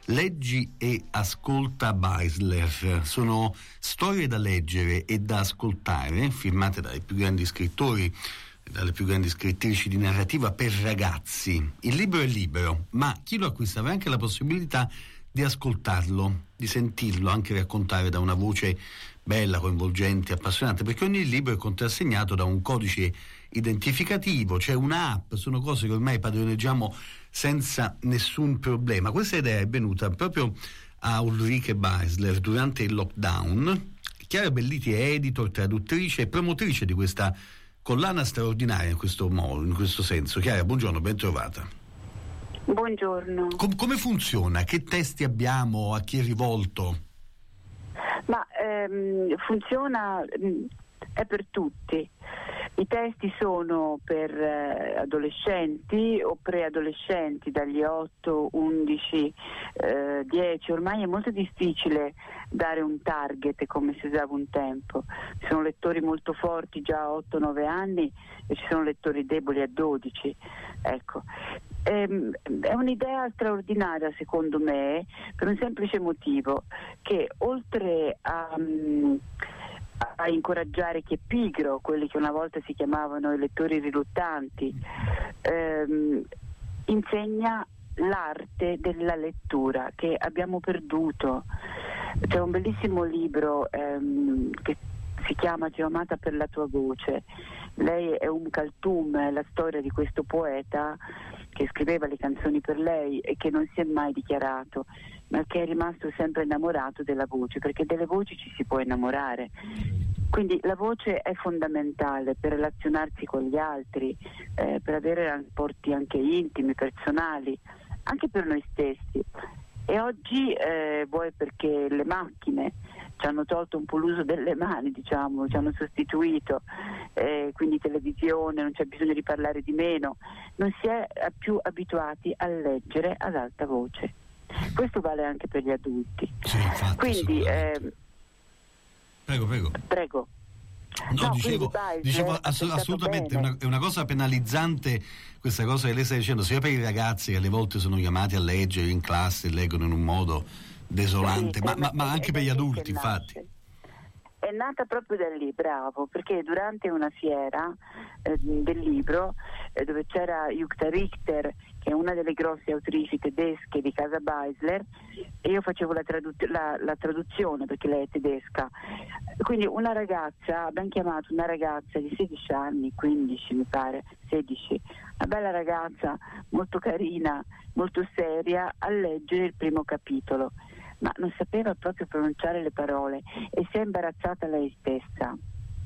Leggi e ascolta Beisler. Sono storie da leggere e da ascoltare, firmate dai più grandi scrittori, dalle più grandi scrittrici di narrativa per ragazzi. Il libro è libero, ma chi lo acquista avrà anche la possibilità di ascoltarlo, di sentirlo anche raccontare da una voce bella, coinvolgente, appassionante, perché ogni libro è contrassegnato da un codice identificativo, c'è un'app, sono cose che ormai padroneggiamo senza nessun problema. Questa idea è venuta proprio a Ulrike Beisler durante il lockdown. Chiara Belliti è editor, traduttrice e promotrice di questa collana straordinaria in questo senso. Chiara, buongiorno, ben trovata. Buongiorno. Come funziona? Che testi abbiamo? A chi è rivolto? Ma funziona, è per tutti. I testi sono per adolescenti o preadolescenti dagli 8, 11, 10. Ormai è molto difficile dare un target come si usava un tempo. Ci sono lettori molto forti già a 8-9 anni e ci sono lettori deboli a 12. Ecco. È un'idea straordinaria secondo me, per un semplice motivo, che oltre a incoraggiare chi è pigro, quelli che una volta si chiamavano i lettori riluttanti, insegna l'arte della lettura che abbiamo perduto. C'è un bellissimo libro che si chiama Ti ho amata per la tua voce. Lei è Kalthum, è la storia di questo poeta che scriveva le canzoni per lei e che non si è mai dichiarato, ma che è rimasto sempre innamorato della voce, perché delle voci ci si può innamorare. Quindi la voce è fondamentale per relazionarsi con gli altri, per avere rapporti anche intimi, personali, anche per noi stessi. E oggi vuoi perché le macchine ci hanno tolto un po' l'uso delle mani, diciamo, ci hanno sostituito, quindi televisione, non c'è bisogno di parlare di meno, non si è più abituati a leggere ad alta voce. Questo vale anche per gli adulti. Sì, infatti, quindi prego. No, dicevo assolutamente è una cosa penalizzante questa cosa che lei sta dicendo, sia per i ragazzi che alle volte sono chiamati a leggere in classe e leggono in un modo desolante, sì, ma anche per gli adulti, infatti. È nata proprio da lì, bravo, perché durante una fiera del libro dove c'era Jutta Richter, che è una delle grosse autrici tedesche di casa Beisler, e io facevo la traduzione perché lei è tedesca. Quindi abbiamo chiamato una ragazza di 16 anni, 15 mi pare, 16, una bella ragazza molto carina, molto seria, a leggere il primo capitolo, ma non sapeva proprio pronunciare le parole e si è imbarazzata lei stessa.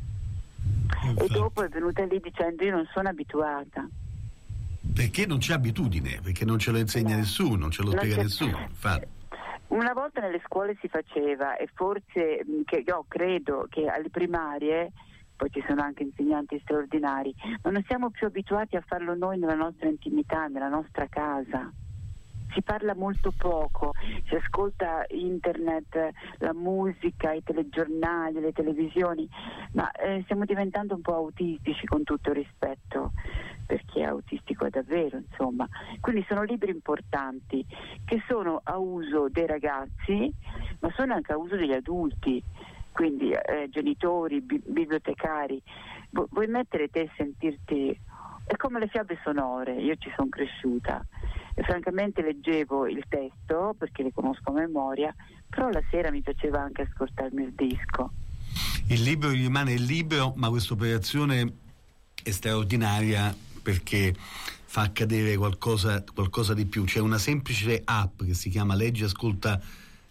E dopo è venuta lì dicendo: io non sono abituata. Perché non c'è abitudine, perché non ce lo insegna nessuno, non ce lo spiega nessuno. Infatti. Una volta nelle scuole si faceva, e forse io credo che alle primarie, poi ci sono anche insegnanti straordinari, ma non siamo più abituati a farlo noi nella nostra intimità, nella nostra casa. Si parla molto poco, si ascolta internet, la musica, i telegiornali, le televisioni, ma stiamo diventando un po' autistici, con tutto il rispetto per chi è autistico davvero, insomma. Quindi sono libri importanti che sono a uso dei ragazzi, ma sono anche a uso degli adulti, quindi genitori, bibliotecari. Vuoi mettere te e sentirti... È come le fiabe sonore, io ci sono cresciuta e francamente leggevo il testo perché le conosco a memoria, però la sera mi piaceva anche ascoltarmi il disco. Il libro rimane il libro, ma questa operazione è straordinaria perché fa accadere qualcosa di più. C'è una semplice app che si chiama Leggi, Ascolta,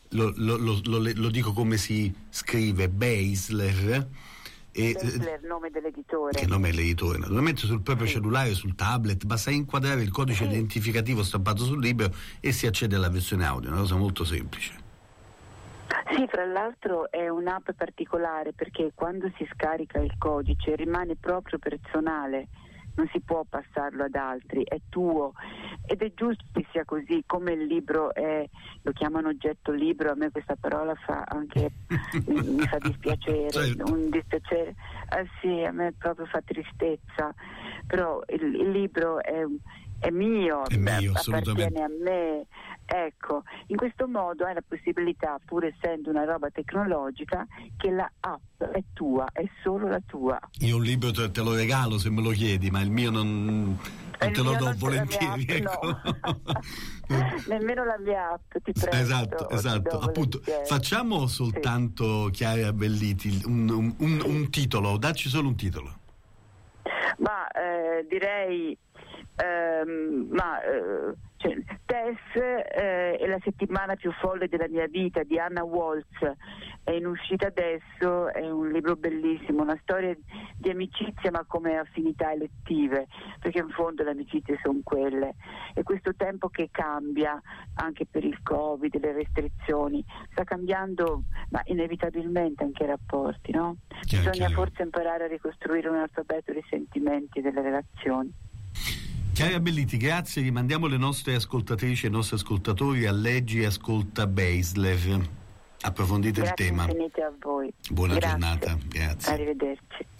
lo dico come si scrive, Beisler, il nome dell'editore. Che nome è l'editore? Naturalmente sul proprio cellulare, sul tablet, basta inquadrare il codice identificativo stampato sul libro e si accede alla versione audio, una cosa molto semplice. Sì, fra l'altro è un'app particolare perché quando si scarica il codice rimane proprio personale, non si può passarlo ad altri, è tuo, ed è giusto che sia così. Come il libro è, lo chiamano oggetto libro, a me questa parola fa anche mi fa dispiacere, certo. Un dispiacere, sì, a me proprio fa tristezza, però il libro è è mio, assolutamente. appartiene a me. Ecco, in questo modo hai la possibilità, pur essendo una roba tecnologica, che la app è tua, è solo la tua. Io un libro te lo regalo se me lo chiedi, ma il mio non te lo do volentieri. Ecco. No. Nemmeno la mia app, ti prego. Esatto. Appunto, facciamo soltanto, Chiara Belliti, un titolo, dacci solo un titolo. Ma direi Tess è la settimana più folle della mia vita di Anna Waltz, è in uscita adesso, è un libro bellissimo, una storia di amicizia ma come affinità elettive, perché in fondo le amicizie sono quelle, e questo tempo che cambia anche per il Covid, le restrizioni, sta cambiando ma inevitabilmente anche i rapporti, no? Bisogna forse imparare a ricostruire un alfabeto dei sentimenti e delle relazioni. Chiara Belliti, grazie, rimandiamo le nostre ascoltatrici e i nostri ascoltatori a Leggi e Ascolta Beisler. Approfondite il tema. Grazie infinite a voi. Buona giornata, grazie. Arrivederci.